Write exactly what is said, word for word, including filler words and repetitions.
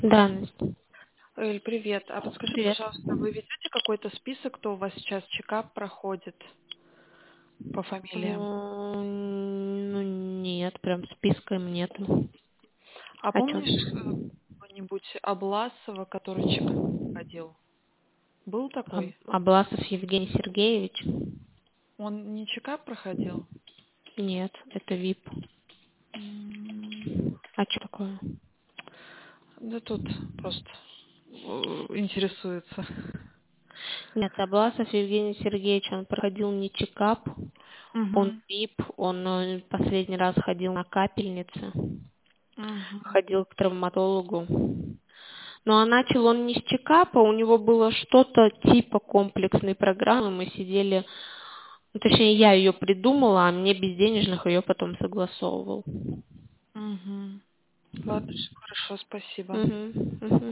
Да, Настя. Эль, привет. А подскажите, Привет. пожалуйста, вы ведете какой-то список, кто у вас сейчас чекап проходит по фамилиям? М, Ну, нет, прям списком нет. А А чё? помнишь э, кого-нибудь Обласова, который чекап проходил? Был такой? Обласов Евгений Сергеевич? Он не чекап проходил? Нет, это ВИП. М, А что такое? Да тут просто э, интересуется. Нет, Обласов Евгений Сергеевич, он проходил не чекап, он Угу. ВИП, он э, последний раз ходил на капельнице, Угу. ходил к травматологу. Ну, а начал он не с чекапа, у него было что-то типа комплексной программы, мы сидели, ну, точнее, я ее придумала, а мне без денежных ее потом согласовывал. Угу. Ладно, хорошо, спасибо. Мгм, мгм.